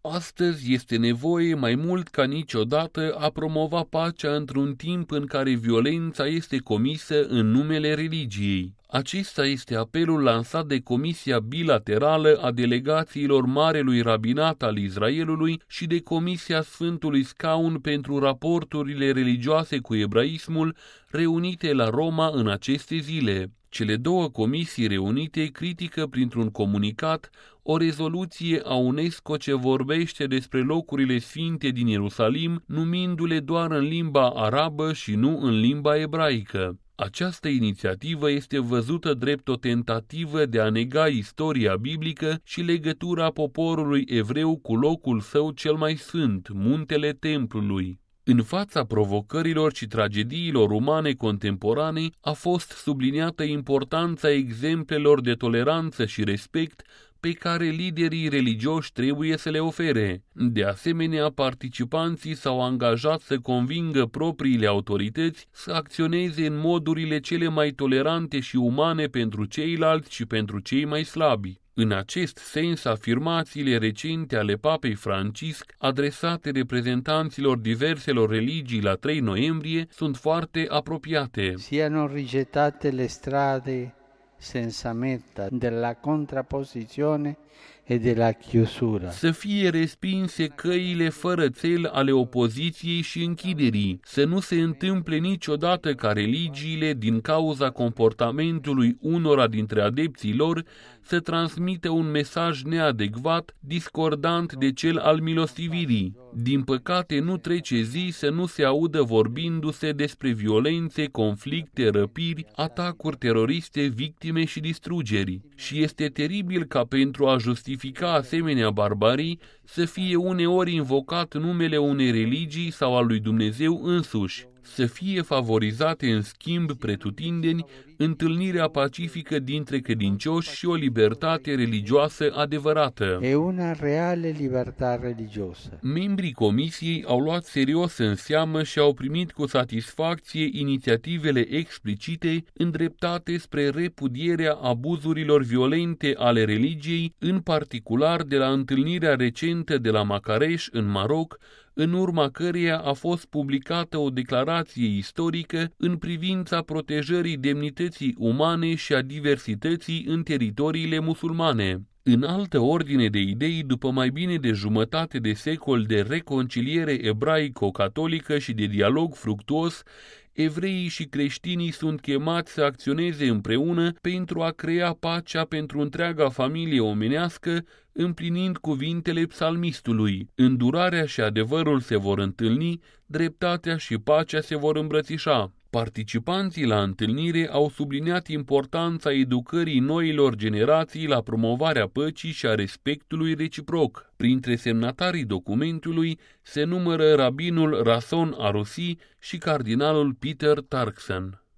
Astăzi este nevoie mai mult ca niciodată a promova pacea într-un timp în care violența este comisă în numele religiei. Acesta este apelul lansat de Comisia Bilaterală a Delegațiilor Marelui Rabinat al Israelului și de Comisia Sfântului Scaun pentru raporturile religioase cu ebraismul, reunite la Roma în aceste zile. Cele două comisii reunite critică printr-un comunicat o rezoluție a UNESCO ce vorbește despre locurile sfinte din Ierusalim, numindu-le doar în limba arabă și nu în limba ebraică. Această inițiativă este văzută drept o tentativă de a nega istoria biblică și legătura poporului evreu cu locul său cel mai sfânt, muntele templului. În fața provocărilor și tragediilor umane contemporane a fost subliniată importanța exemplelor de toleranță și respect pe care liderii religioși trebuie să le ofere. De asemenea, participanții s-au angajat să convingă propriile autorități să acționeze în modurile cele mai tolerante și umane pentru ceilalți și pentru cei mai slabi. În acest sens, afirmațiile recente ale Papei Francisc, adresate reprezentanților diverselor religii la 3 noiembrie, sunt foarte apropiate. Siano rigettate le strade senza meta della contrapposizione e della chiusura. Să fie respinse căile fără țel ale opoziției și închiderii, să nu se întâmple niciodată ca religiile, din cauza comportamentului unora dintre adepții lor, să transmită un mesaj neadecvat, discordant de cel al milostivirii. Din păcate, nu trece zi să nu se audă vorbindu-se despre violențe, conflicte, răpiri, atacuri teroriste, victime și distrugeri. Și este teribil ca pentru a justifica asemenea barbarii să fie uneori invocat numele unei religii sau al lui Dumnezeu însuși. Să fie favorizate în schimb pretutindeni întâlnirea pacifică dintre credincioși și o libertate religioasă adevărată. E una reale libertà religioasă. Membrii comisiei au luat serios în seamă și au primit cu satisfacție inițiativele explicite îndreptate spre repudierea abuzurilor violente ale religiei, în particular de la întâlnirea recentă de la Macareș în Maroc, în urma căreia a fost publicată o declarație istorică în privința protejării demnității umane și a diversității în teritoriile musulmane. În altă ordine de idei, după mai bine de jumătate de secol de reconciliere ebraico-catolică și de dialog fructuos, evreii și creștinii sunt chemați să acționeze împreună pentru a crea pacea pentru întreaga familie omenească, împlinind cuvintele psalmistului: îndurarea și adevărul se vor întâlni, dreptatea și pacea se vor îmbrățișa. Participanții la întâlnire au subliniat importanța educării noilor generații la promovarea păcii și a respectului reciproc. Printre semnatarii documentului se numără rabinul Rason Arusi și cardinalul Peter Turkson.